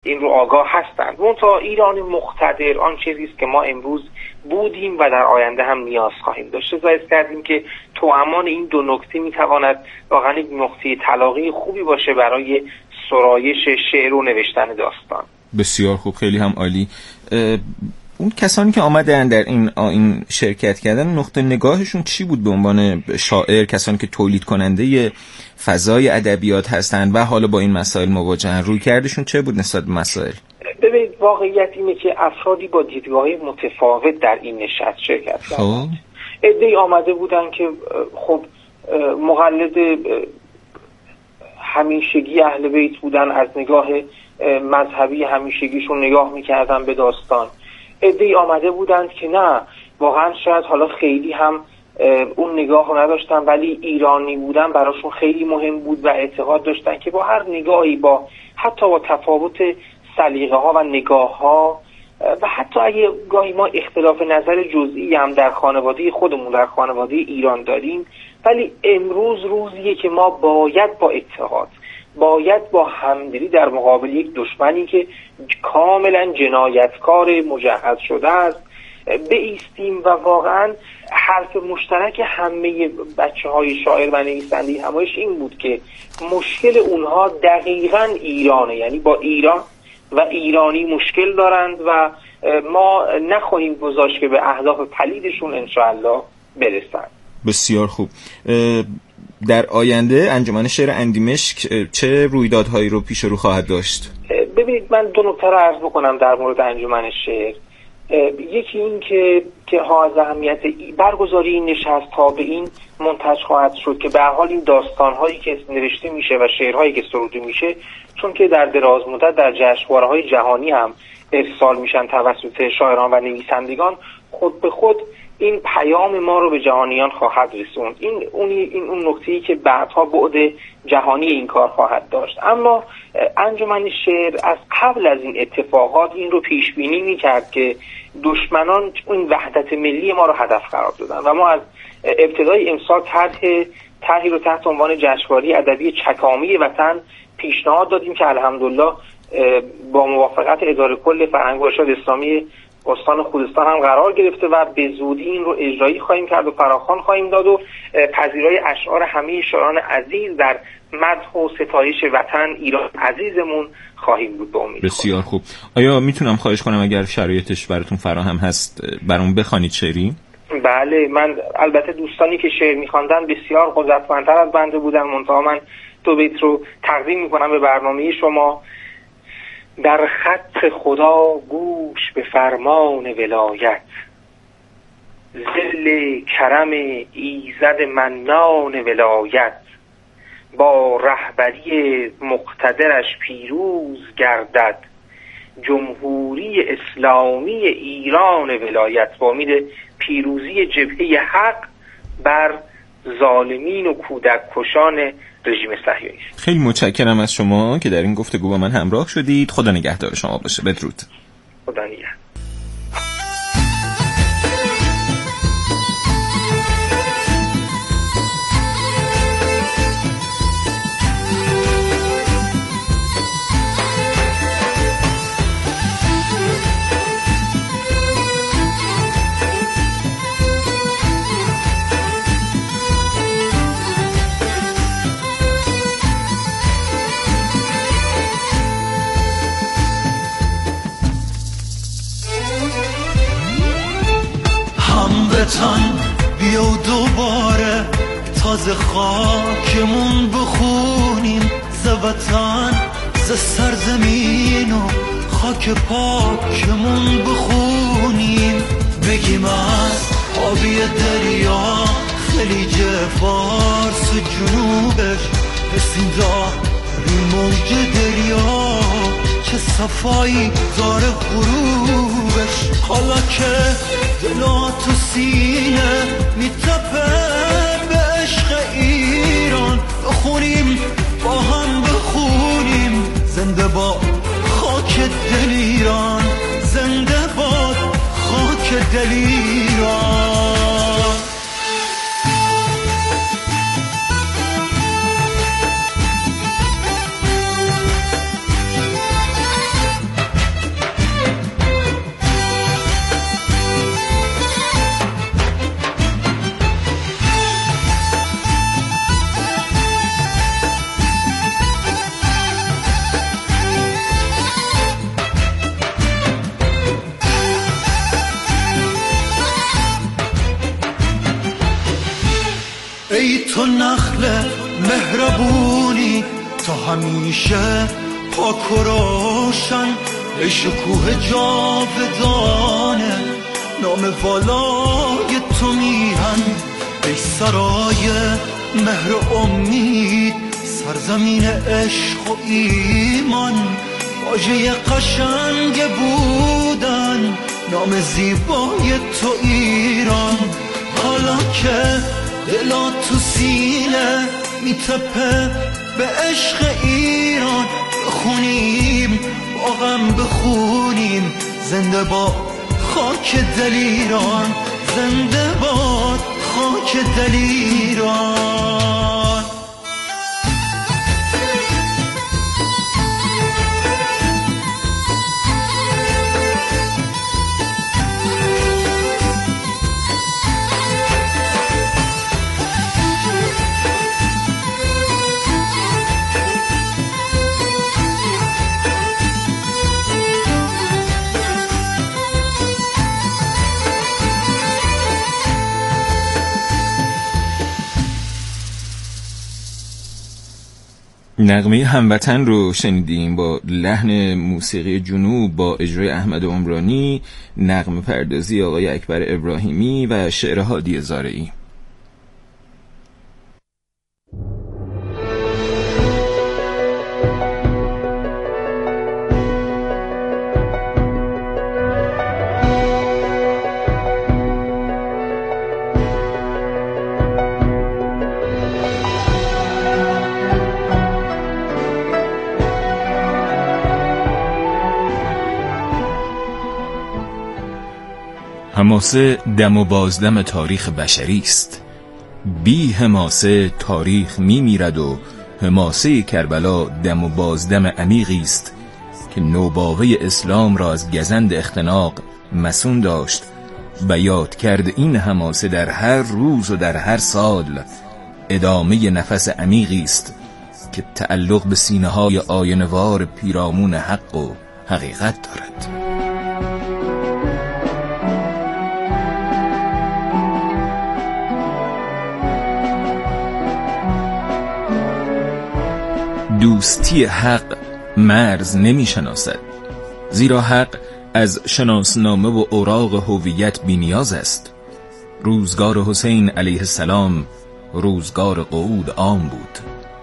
این رو آگاه هستند. منتها ایران مقتدر آن چیزی است که ما امروز بودیم و در آینده هم نیاز خواهیم داشت. ذکر کردیم که توامان این دو نکته میتواند واقعا یک نقطه تلاقی خوبی باشه برای سرایش شعر و نوشتن داستان. بسیار خوب، خیلی هم عالی. اون کسانی که آمدن در این شرکت کردن، نقطه نگاهشون چی بود به عنوان شاعر، کسانی که تولید کننده فضای ادبیات هستند و حالا با این مسائل مواجهن، روی کردشون چه بود نسبت به مسائل؟ ببینید واقعیت اینه که افرادی با دیدگاه‌های متفاوت در این نشست شرکت کردند. عده‌ای آمده بودن که خب مقلد همیشگی اهل بیت بودن، از نگاه مذهبی همیشگیشون نگاه می‌کردن به داستان. عده‌ای آمده بودند که نه، واقعا شاید حالا خیلی هم اون نگاه رو نداشتن، ولی ایرانی بودن براشون خیلی مهم بود و اعتقاد داشتن که با هر نگاهی، با حتی با تفاوت سلیقه ها و نگاه ها و حتی اگه گاهی ما اختلاف نظر جزئی هم در خانواده خودمون، در خانواده ایران داریم، ولی امروز روزیه که ما باید با اتحاد، باید با همدلی در مقابل یک دشمنی که کاملا جنایتکار مجهز شده است بایستیم و واقعا حرف مشترک همه بچه‌های شاعر و نویسنده همایش این بود که مشکل اونها دقیقاً ایرانه، یعنی با ایران و ایرانی مشکل دارند و ما نخواهیم گذاشت که به اهداف پلیدشون انشاءالله برسند. بسیار خوب. در آینده انجمن شعر اندیمشک چه رویدادهایی رو پیش رو خواهد داشت؟ ببینید من دو نکته رو عرض بکنم در مورد انجمن شعر. یکی این که از اهمیت برگزاری این نشست ها به این منتج خواهد شد که به هر حال این داستان هایی که نوشته میشه و شعرهایی که سروده میشه، چون که در دراز مدت در جشنواره های جهانی هم ارسال میشن توسط شاعران و نویسندگان، خود به خود این پیام ما رو به جهانیان خواهد رسوند. این اون نکته‌ای که بعدها بعد جهانی این کار خواهد داشت. اما انجمن شعر از قبل از این اتفاقات این رو پیش بینی می‌کرد که دشمنان این وحدت ملی ما رو هدف قرار دادن و ما از ابتدای امسال طرحی رو تحت عنوان جشنواره ادبی چکامی وطن پیشنهاد دادیم که الحمدلله با موافقت اداره کل فرهنگ و ارشاد اسلامی استان خوزستان هم قرار گرفته و به زودی این رو اجرایی خواهیم کرد و فراخوان خواهیم داد و پذیرای اشعار همه شاعران عزیز در مدح و ستایش وطن ایران عزیزمون خواهیم بود به امید. بسیار خوب. آیا میتونم خواهش کنم اگر شرایطش براتون فراهم هست برام بخوانید شعری؟ بله، من البته دوستانی که شعر میخواندن بسیار قدرتمندتر از بنده بودن، منتها من دو بیت رو تقدیم میکنم به برنامه شما. در خط خدا گوش به فرمان ولایت، ظل کرم ایزد منان ولایت، با رهبری مقتدرش پیروز گردد، جمهوری اسلامی ایران ولایت، با امید پیروزی جبهه حق بر ظالمین و کودک کشان رژیم صهیونیست. خیلی متشکرم از شما که در این گفتگو با من همراه شدید. خدا نگهدار شما باشه. بدرود. خدا نگهدار. بیا دوباره تازه خاکمون بخونیم، ز وطن ز سرزمین و خاک پاکمون بخونیم، بگیم از آبی دریا خلیج فارس و جنوبش رسیم داری موج دریا، چه صفایی داره غروبش، حالا که دلا تو سینه میتپه به عشق ایران، بخونیم با هم بخونیم، زنده باد خاک دل ایران، زنده باد خاک دل ایران. ای تو نخل مهربونی تا همیشه پاک و روشن، ای شکوه جاودانه نام والای تو میهن، ای سرای مهر و امید سرزمین عشق و ایمان، واژه قشنگ بودن نام زیبای تو ایران. حالا که دلا تو سینه میتپه به عشق ایران، بخونیم با غم بخونیم زنده باد خاک دل ایران، زنده باد خاک دل ایران. نغمه هموطن رو شنیدیم با لحن موسیقی جنوب با اجرای احمد عمرانی، نغمه پردازی آقای اکبر ابراهیمی و شعر هادی زارعی. حماسه دم و بازدم تاریخ بشری است. بی حماسه تاریخ میمیرد و حماسه کربلا دم و بازدم عمیقی است که نوباوه اسلام را از گزند اختناق مسون داشت و یاد کرد این حماسه در هر روز و در هر سال ادامه نفس عمیقی است که تعلق به سینه‌های آینه‌وار پیرامون حق و حقیقت دارد. دوستی حق مرز نمی شناسد، زیرا حق از شناسنامه و اوراق هویت بی‌نیاز است. روزگار حسین علیه السلام روزگار قعود عام بود.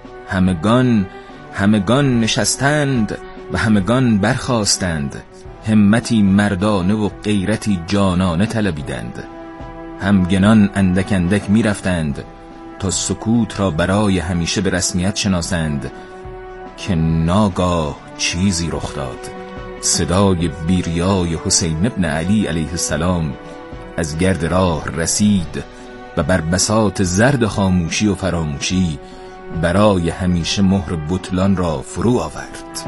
همگان نشستند و همگان برخاستند، همتی مردانه و غیرتی جانانه طلبیدند. همگنان اندک اندک می رفتند تا سکوت را برای همیشه به رسمیت شناسند که ناگاه چیزی رخ داد. صدای بیریای حسین ابن علی علیه السلام از گرد راه رسید و بر بساط زرد خاموشی و فراموشی برای همیشه مهر بطلان را فرو آورد.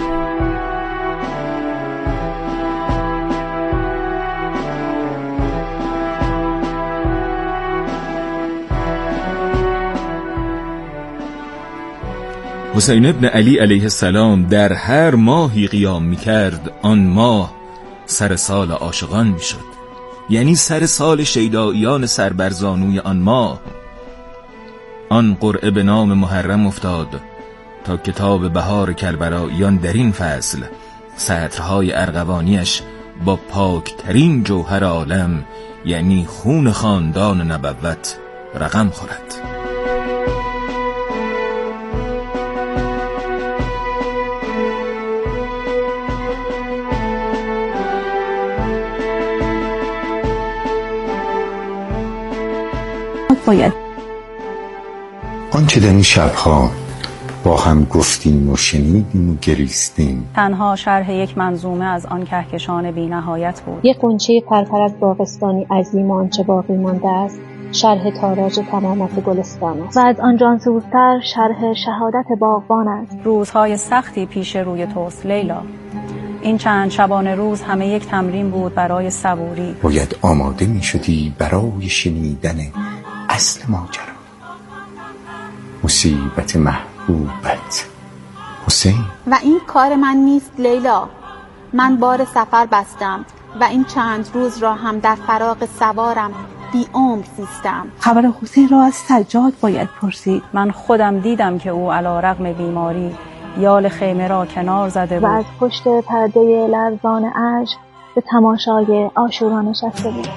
حسین ابن علی علیه السلام در هر ماهی قیام می‌کرد، آن ماه سر سال عاشقان می‌شد، یعنی سر سال شیداییان سربرزانوی آن ماه. آن قرعه به نام محرم افتاد تا کتاب بهار کربلاییان در این فصل سطرهای ارغوانیش با پاکترین جوهر عالم یعنی خون خاندان نبوت رقم خورد. آنچه در این شبها با هم گفتیم و شنیدیم و گریستیم تنها شرح یک منظومه از آن کهکشان بی نهایت بود. یک غنچه پرپر از باغستانی عظیم و آنچه باقی مانده است شرح تاراج تمامت گلستان است و از آن جانسوزتر شرح شهادت باغبان است. روزهای سختی پیش روی توست لیلا. این چند شبانه روز همه یک تمرین بود برای صبوری. باید آماده می شدی برای شنیدن اصل ماجرا. مصیبت محبوبت حسین. و این کار من نیست لیلا. من بار سفر بستم و این چند روز را هم در فراق سوارم بی‌عمر زیستم. خبر حسین را از سجاد باید پرسید. من خودم دیدم که او علی رغم بیماری یال خیمه را کنار زده بود و از پشت پرده لرزان اشک به تماشای عاشورا نشسته بود.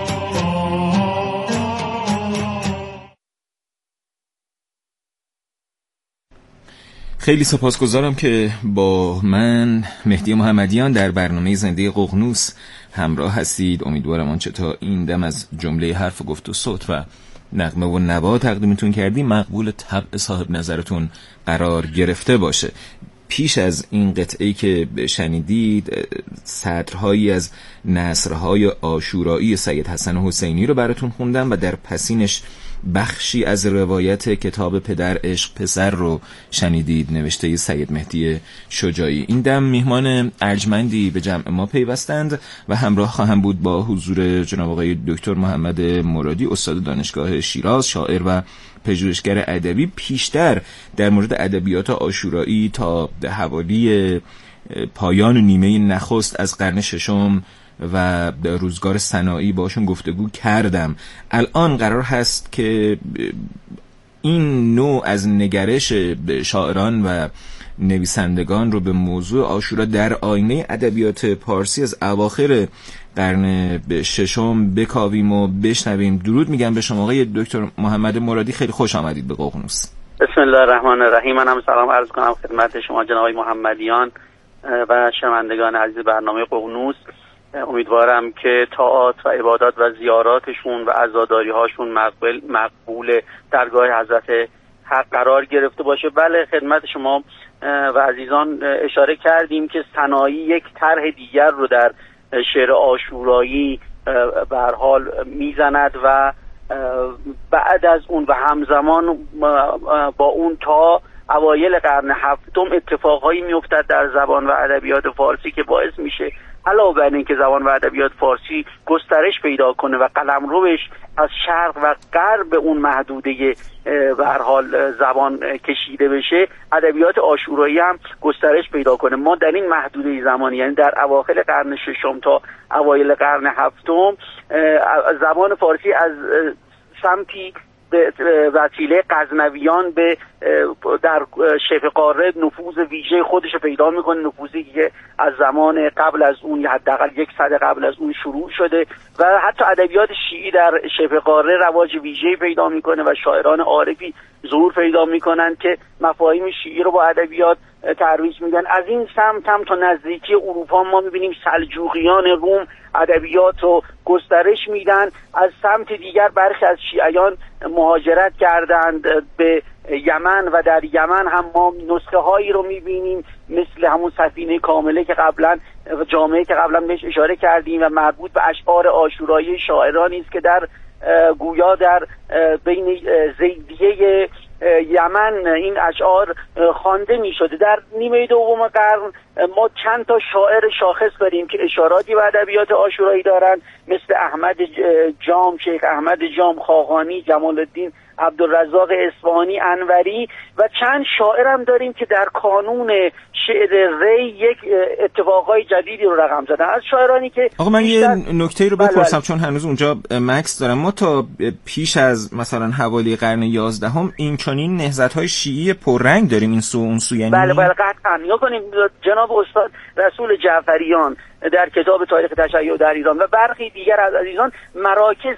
خیلی سپاسگزارم که با من مهدی محمدیان در برنامه زنده ققنوس همراه هستید. امیدوارم آنچه تا این دم از جمله حرف گفت و صوت و نغمه و نوا تقدیمتون کردیم مقبول طبع صاحب نظرتون قرار گرفته باشه. پیش از این قطعه‌ای که شنیدید سطرهایی از نثرهای عاشورایی سید حسن حسینی رو براتون خوندم و در پسینش بخشی از روایت کتاب پدر عشق پسر رو شنیدید، نوشته سید مهدی شجاعی. این دم میهمان ارجمندی به جمع ما پیوستند و همراه خواهم بود با حضور جناب آقای دکتر محمد مرادی، استاد دانشگاه شیراز، شاعر و پژوهشگر ادبی. پیشتر در مورد ادبیات عاشورایی تا حوالی پایان نیمه نخست از قرن ششم و روزگار سنایی باشون گفتگو کردم. الان قرار هست که این نوع از نگرش شاعران و نویسندگان رو به موضوع عاشورا در آینه ادبیات پارسی از اواخر قرن ششم بکاویم و بشنویم. درود میگم به شما آقای دکتر محمد مرادی، خیلی خوش آمدید به ققنوس. بسم الله الرحمن الرحیم. من هم سلام عرض کنم خدمت شما جناب محمدیان و شنوندگان عزیز برنامه ققنوس. امیدوارم که طاعات و عبادات و زیاراتشون و عزاداری هاشون مقبول درگاه حضرت حق قرار گرفته باشه. بله، خدمت شما و عزیزان اشاره کردیم که سنایی یک طرح دیگر رو در شعر عاشورایی به هر حال میزند و بعد از اون و همزمان با اون تا اوایل قرن هفتم اتفاقهایی میافتد در زبان و ادبیات فارسی که باعث میشه علاوه بر اینکه زبان و ادبیات فارسی گسترش پیدا کنه و قلمروش از شرق و غرب اون محدوده به هر حال زبان کشیده بشه، ادبیات عاشورایی هم گسترش پیدا کنه. ما در این محدوده زمانی، یعنی در اواخر قرن ششم تا اوایل قرن هفتم، زبان فارسی از سمتی به وسیله غزنویان به در شبه قاره نفوذ ویژه خودش پیدا میکنه، نفوذی که از زمان قبل از اون، حداقل یک صده قبل از اون شروع شده و حتی ادبیات شیعی در شبه قاره رواج ویژه پیدا میکنه و شاعران عارفی ظهور پیدا میکنن که مفاهیم شیعی رو با ادبیات ترویج میدن. از این سمت هم تا نزدیکی اروپا ما میبینیم سلجوقیان روم ادبیات رو گسترش میدن. از سمت دیگر برخی از شیعیان مهاجرت کردند به یمن و در یمن هم ما نسخه هایی رو میبینیم مثل همون سفینه کامله که قبلا جامعه که قبلا بهش اشاره کردیم و مربوط به اشعار عاشورایی شاعرانی است که در گویا در بین زیدیه یمن این اشعار خوانده می شده. در نیمه دوم قرن ما چند تا شاعر شاخص داریم که اشاراتی به ادبیات عاشورایی دارند، مثل احمد جام، شیخ احمد جام خاقانی، جمال الدین عبدالرزاق اصفهانی انوری، و چند شاعر هم داریم که در کانون شعر ری یک اتفاقای جدیدی رو رقم زدن. از شاعرانی که آقا من یه نکته رو بپرسم چون هنوز اونجا مکس دارم. ما تا پیش از مثلا حوالی قرن 11 این چنین نهضت‌های شیعی پررنگ داریم این سو اون سو، یعنی بله قطعا. یا کنیم جناب استاد رسول جعفریان در کتاب تاریخ تشیع در ایران و برخی دیگر از عزیزان مراکز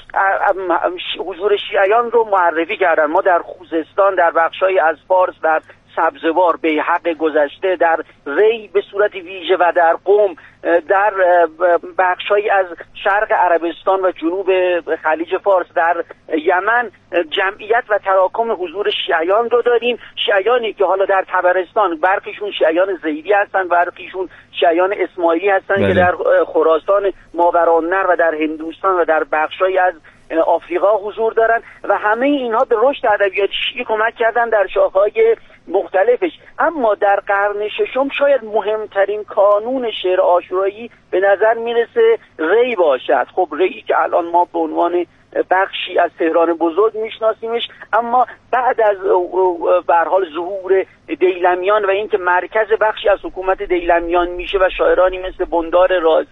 حضور شیعیان رو معرفی کردن. ما در خوزستان، در بخشای از فارس، در سبزوار، بیهق گذشته، در ری به صورت ویژه و در قم، در بخشایی از شرق عربستان و جنوب خلیج فارس، در یمن جمعیت و تراکم حضور شیعیان رو داریم. شیعیانی که حالا در طبرستان برخیشون شیعیان زیدی هستن، برخیشون شیعیان اسماعیلی هستن که در خراسان ماوراءالنهر و در هندوستان و در بخشایی از آفریقا حضور دارن و همه اینها به رشد ادبیات شیعی کمک کردن در شاخه‌های مختلفش. اما در قرن ششم شاید مهمترین کانون شعر عاشورایی به نظر میرسه ری باشد. خب ری که الان ما به عنوان بخشی از تهران بزرگ میشناسیمش، اما بعد از به هر حال ظهور دیلمیان و اینکه مرکز بخشی از حکومت دیلمیان میشه و شاعرانی مثل بندار رازی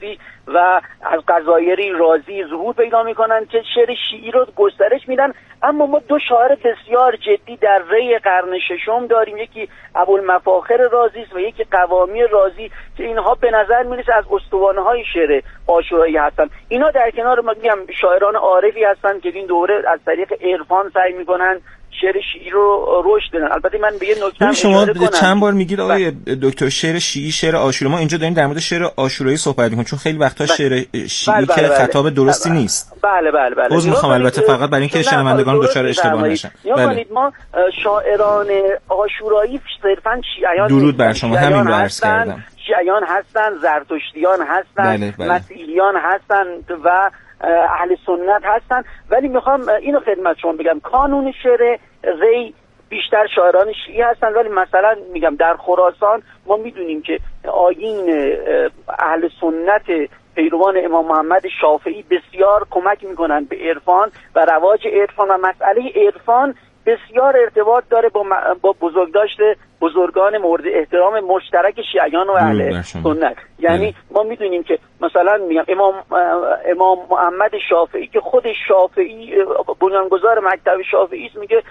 و از غزایری رازی ظهور پیدا میکنن که شعر شیعی رو گسترش میدن. اما ما دو شاعر بسیار جدی در ری قرن ششم داریم، یکی ابوالمفاخر رازی است و یکی قوامی رازی که اینها به نظر میرسه از استوانه های شعر عاشورایی هستن. اینا در کنار ما میگم شاعران عارفی هستن که این دوره از طریق عرفان سعی میکنن شعر شیعی رو رشد بدن. البته من به یه نکته شما چند بار میگید آقای دکتر شعر شیعی شعر عاشورایی، ما اینجا داریم در مورد شعر عاشورایی صحبت میکنیم چون خیلی وقتا شعر شیعی که خطاب درستی نیست. بله. عذر میخوام البته فقط برای اینکه شنوندگان دچار اشتباه نشن. بله. ما شاعران عاشورایی صرفاً شیعیان درود بر شما، همین رو عرض کردم. شیعیان هستن، زرتشتیان هستن، مسیحیان هستن و اهل سنت هستن. ولی میخوام اینو خدمت شما بگم، کانون شعر ری بیشتر شاعران شیعی هستن، ولی مثلا میگم در خراسان ما میدونیم که آیین اهل سنت پیروان امام محمد شافعی بسیار کمک میکنن به عرفان و رواج عرفان و مسئله عرفان بسیار ارتباط داره با بزرگداشت بزرگان مورد احترام مشترک شیعیان و اهل سنت. یعنی ما میدونیم که مثلا میگم امام محمد شافعی که خود شافعی بنیانگذار مکتب شافعی است، میگه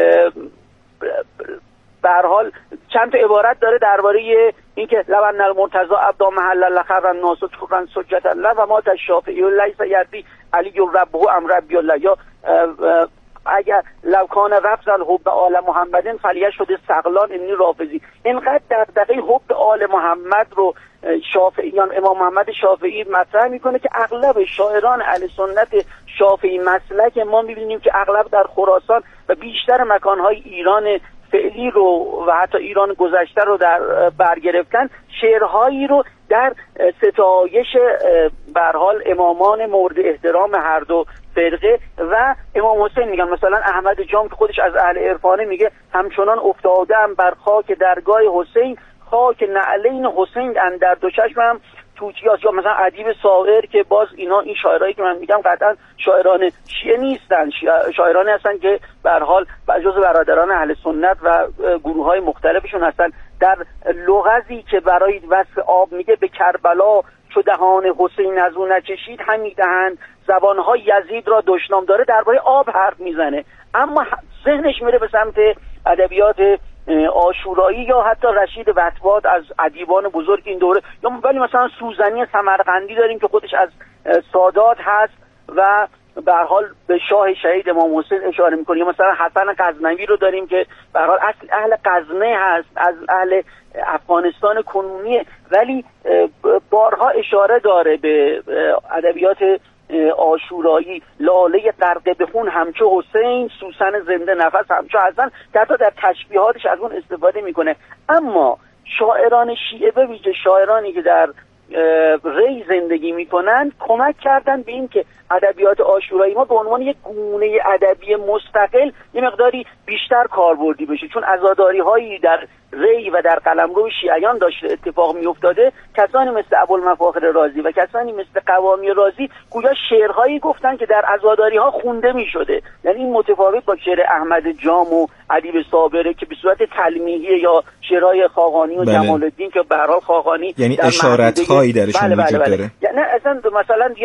به هر حال چند تا عبارت داره درباره اینکه لبن المرتضی ابدا محل لخر الناس تقرن سجت الله و ما الشافعی لیس یرضی علی ربه ام ربی الله، یا اگر لو کان رفض الحب آل محمد فلیشهد استقلال انی رافضی. اینقدر دغدغه حب آل محمد رو شافعیان امام محمد شافعی مطرح میکنه که اغلب شاعران اهل سنت شافعی مسلک ما میبینیم که اغلب در خراسان و بیشتر مکانهای ایران فعلی رو و حتی ایران گذشته رو در برگرفتن، شعرهایی رو در ستایش به هر حال امامان مورد احترام هر دو فرقه و امام حسین میگن. مثلا احمد جام که خودش از اهل عرفانه میگه همچنان افتادم بر خاک درگاه حسین، خاک نعلین حسین اندر دو چشمم توتیاس. یا مثلا ادیب صائر که باز اینا این شاعرایی که من میگم قطعا شاعران شیعه نیستن، شاعرانی هستن که به هر حال جزو برادران اهل سنت و گروه‌های مختلفشون هستن. در لغزی که برای وصف آب میگه به کربلا چو دهان حسین از اون نچشید همی دهند زبانهای یزید را دشنام، داره درباره آب حرف میزنه اما ذهنش میره به سمت ادبیات عاشورایی یا حتی رشید وطباد از ادیبان بزرگ این دوره، یا ولی مثلا سوزنی سمرقندی داریم که خودش از سادات هست و به هر حال به شاه شهید امام حسین اشاره میکنه. یا مثلا حسن غزنوی رو داریم که به هر حال اصل اهل غزنه هست، از اهل افغانستان کنونیه، ولی بارها اشاره داره به ادبیات عاشورایی. لاله غرقه به خون همچو حسین، سوسن زنده نفس همچو حسن، که حتی در تشبیهاتش از اون استفاده میکنه. اما شاعران شیعه به ویژه شاعرانی که در ری زندگی میکنن کمک کردن به این که ادبیات عاشورایی ما به عنوان یک گونه ادبی مستقل یه مقداری بیشتر کاربردی بشه، چون عزاداری هایی در ری و در قلمرو شیعیان داشته اتفاق میافتاده. کسانی مثل ابوالمفاخر رازی و کسانی مثل قوامی رازی گویا شعرهایی گفتن که در عزاداری ها خونده میشده. یعنی این متفاوت با شعر احمد جام و ادیب صابره که به صورت تلمیحی یا شعرهای خاقانی و جمال الدین که به هر حال خاقانی یعنی اشارت هایی درشون وجود داره. یعنی اصلا مثلا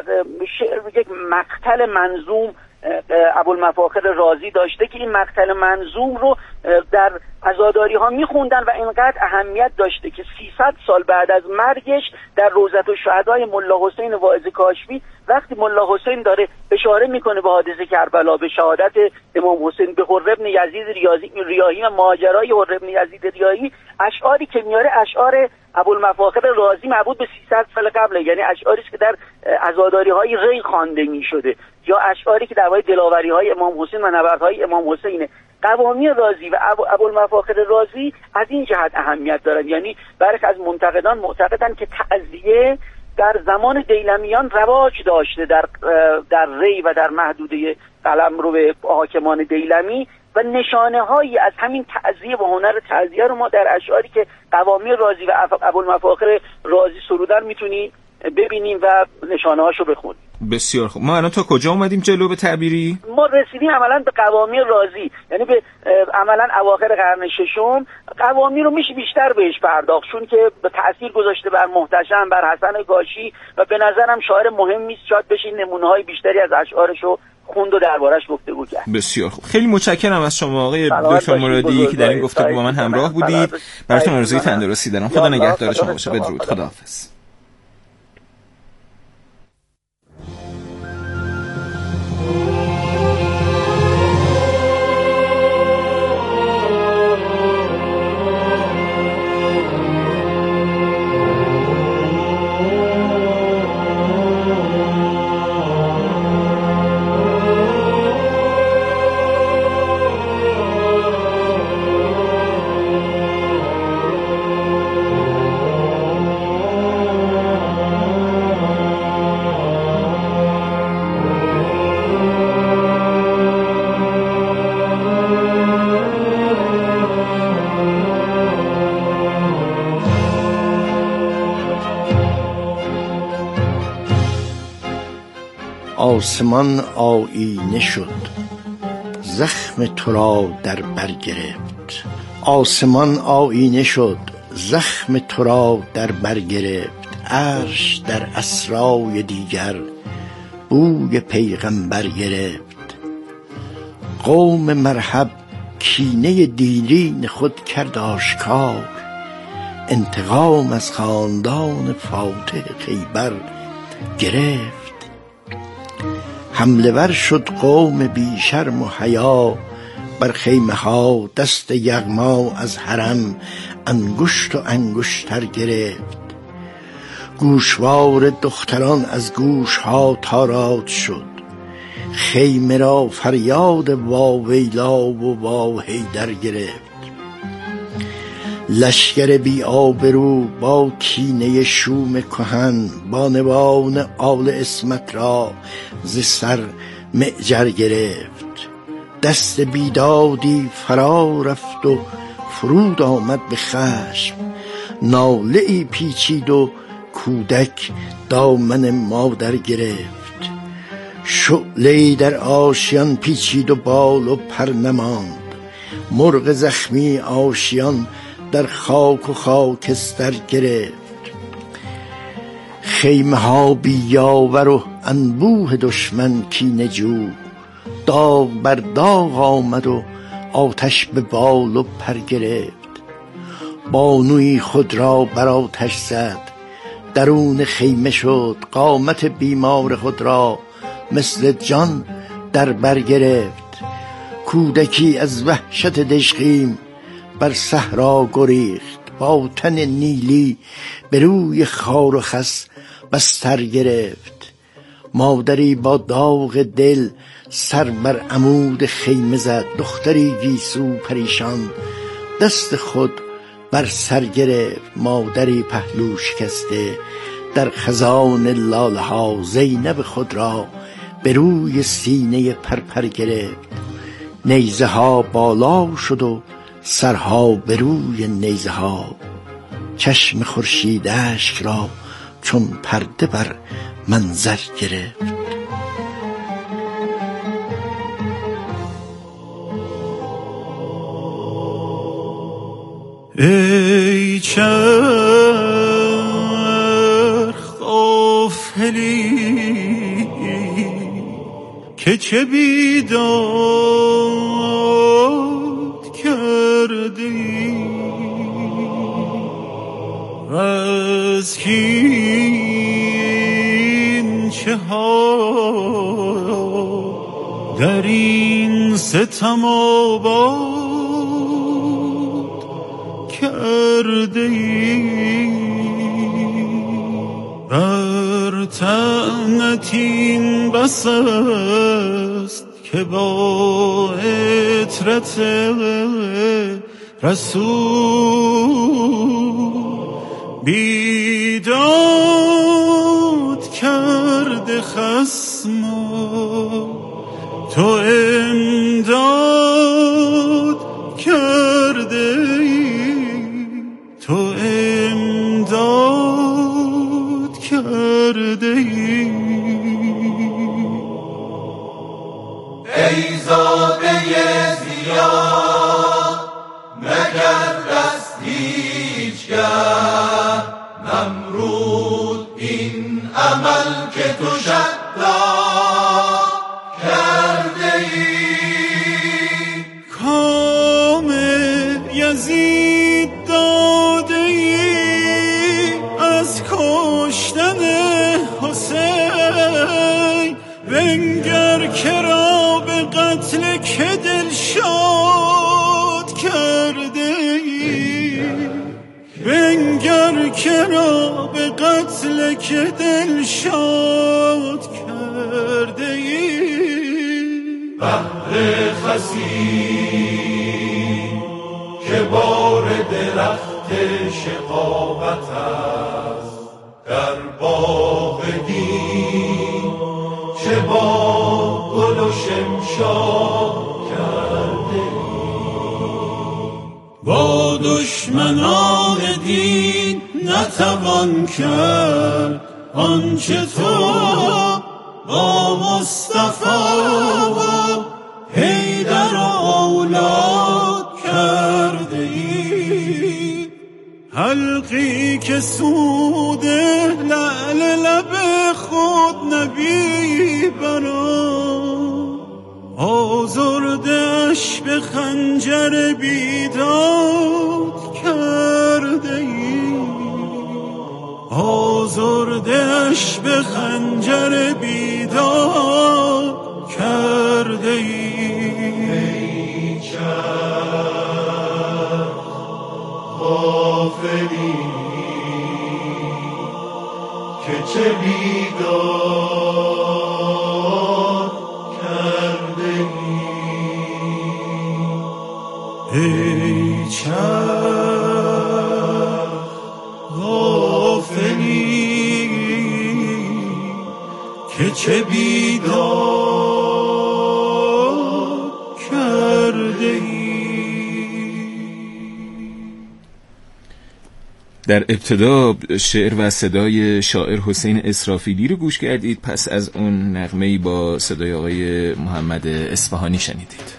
یک مقتل منظوم ابوالمفاخر رازی داشته که این مقتل منظوم رو در عزاداری ها میخوندن و اینقدر اهمیت داشته که 300 سال بعد از مرگش در روضة الشهدای ملا حسین واعظ کاشفی وقتی ملا حسین داره اشاره میکنه به حادثه کربلا، به شهادت امام حسین، به حر ابن یزید ریاحی و ماجرای حر ابن یزید ریاحی، اشعاری که میاره اشعار ابوالمفاخر رازی مربوط به 300 سال قبله، یعنی اشعاری که در عزاداری های ری خوانده میشده یا اشعاری که درباره دلاوری های امام حسین و نبردهای امام حسینه. قوامی رازی و ابوالمفاخر رازی از این جهت اهمیت دارند. یعنی برخی از منتقدان معتقدند که تعزیه در زمان دیلمیان رواج داشته در ری و در محدوده قلمرو حاکمان دیلمی و نشانه هایی از همین تعزیه و هنر تعزیه رو ما در اشعاری که قوامی رازی و ابوالمفاخر رازی سرودن میتونیم ببینیم و نشانه هاشو بخونیم. بسیار خوب. ما الان تا کجا اومدیم جلو به تعبیری؟ ما رسیدیم عملا به قوامی رازی، یعنی به عملا اواخر قرن ششم. قوامی رو میشه بیشتر بهش پرداخت چون که به تأثیر گذاشته بر محتشم، بر حسن گاشی و به نظرم شاعر مهمی است. شاید بشه نمونه‌های بیشتری از اشعارشو خوند و دربارش گفتگو کرد. بسیار خوب. خیلی متشکرم از شما آقای دکتر مرادی که در این گفتگو با من همراه بودید. براتون آرزوی تندرستی دارم. خدا نگهدار شما باشه. بدرود. خداحافظ. آسمان آیینه شد، زخم تو را در بر گرفت. آسمان آیینه شد، زخم تو را در بر گرفت. عرش در اسرای دیگر بوی پیغمبر گرفت. قوم مرحب کینه دیرین خود کرد آشکار. انتقام از خاندان فاتح خیبر گرفت. حمله ور شد قوم بی شرم و حیا بر خیمه ها. دست یغما از حرم انگشت و انگشتر گرفت. گوشوار دختران از گوش ها تاراج شد. خیمه را فریاد واویلا و واهیدر گرفت. لشکر بی آبرو با کینه شوم کهن بانوان آل اسمت را ز سر معجر گرفت. دست بیدادی فرا رفت و فرود آمد به خشم. ناله ای پیچید و کودک دامن مادر گرفت. شعله‌ای در آشیان پیچید و بال و پر نماند. مرغ زخمی آشیان در خاک و خاکستر گرفت. خیمه ها بی یاور و انبوه دشمن کینه جو. داغ بر داغ آمد و آتش به بال و پر گرفت. بانوی خود را بر آتش زد، درون خیمه شد. قامت بیمار خود را مثل جان در بر گرفت. کودکی از وحشت دژخیم بر صحرا گریخت. با تن نیلی به روی خار و خس بستر گرفت. مادری با داغ دل سر بر عمود خیمه زد. دختری گیسو پریشان دست خود بر سر گرفت. مادری پهلو شکسته در خزان لاله ها زینب خود را به روی سینه پرپر گرفت. نیزه ها بالا شد و سرها به روی نیزه ها. چشم خورشید اشک را چون پرده بر منظر گرفت. ای چرخ غافلی که چه بیداد کردی و از کین چه ها در این ستم آباد کرده ای. بر تنت این بس است که با عطرت رسول بیداد کرده خصم تو امداد کرده ای. تو امداد کرده کرده ای ای زاده زیاد نکردست هیچگه نمرود این عمل که تو شداد کرده ای کام یزید داده ای از کشتن حسین بنگر که را به قتل که دل شاد کرده ای بنگر که را به قتل که دل شاد کرده ای بهر خسی که بار درخت شقاوت است در باغ دین چه با گل و شمشاد کرده با دشمنان دین نتوان کرد آنچه تو با مصطفی و حیدر اولاد کرده ای حلقی که سود لعل لب خود نبی برا آزردش به خنجر بیداد کرده ای آزردش به خنجر بیداد کرده ای چرخ غافلی که چه بیداد کرده ای چرخ غافلی که چه بیداد کرده ای. در ابتدا شعر و صدای شاعر حسین اسرافیلی رو گوش کردید، پس از اون نغمه‌ای با صدای آقای محمد اصفهانی شنیدید.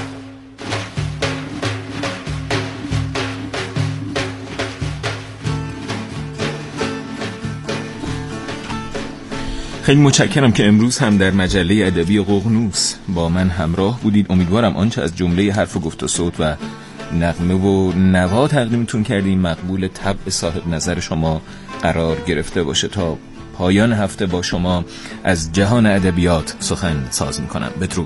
خیلی متشکرم که امروز هم در مجله ادبی ققنوس با من همراه بودید. امیدوارم آنچه از جمله حرف و گفت و صوت و نغمه و نوا تقدیمتون کردیم مقبول طبع صاحب نظر شما قرار گرفته باشه. تا پایان هفته با شما از جهان ادبیات سخن ساز میکنم. بدرود.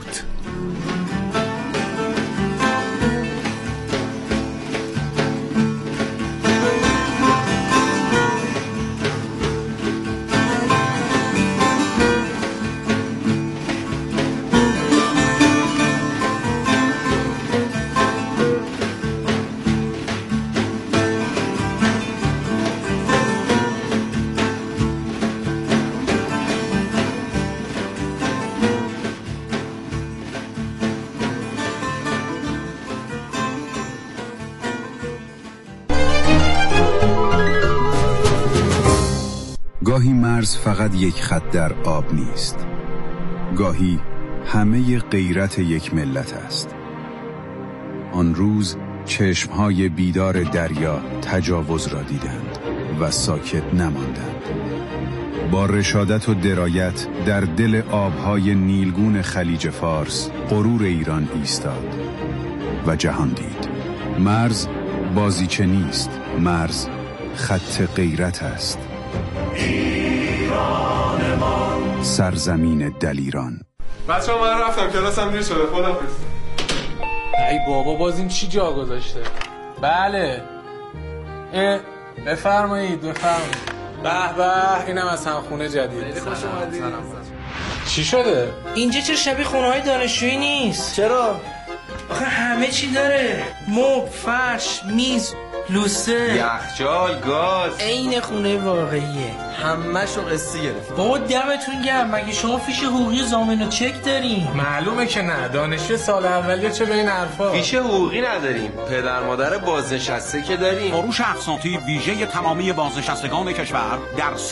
گاهی مرز فقط یک خط در آب نیست. گاهی همه غیرت یک ملت است. آن روز چشمهای بیدار دریا تجاوز را دیدند و ساکت نماندند. با رشادت و درایت در دل آبهای نیلگون خلیج فارس غرور ایران ایستاد و جهان دید. مرز بازیچه نیست، مرز خط غیرت است. ایرانمان سرزمین دلیران. بچه ها من رفتم کلاسم دیر شده. خداحافظ. ای بابا باز این چی جا گذاشته؟ بله بفرمایید به به اینم از همخونه جدید. خوش اومدید. چی شده؟ اینجا چرا شبیه خونه های دانشجویی نیست؟ چرا؟ آخه همه چی داره، مبل، فرش، میز، لوسه، یخچال، گاز. عین خونه واقعیه. همه‌شو قصه گرفت. بابا دمتون گرم، مگه شما فیش حقوقی ضامن و چک دارین؟ معلومه که نه، دانشجو سال اولیه چه به این حرفا. فیش حقوقی نداریم، پدر مادر بازنشسته که داریم. فروش اقساطی ویژه تمامی بازنشستگان کشور در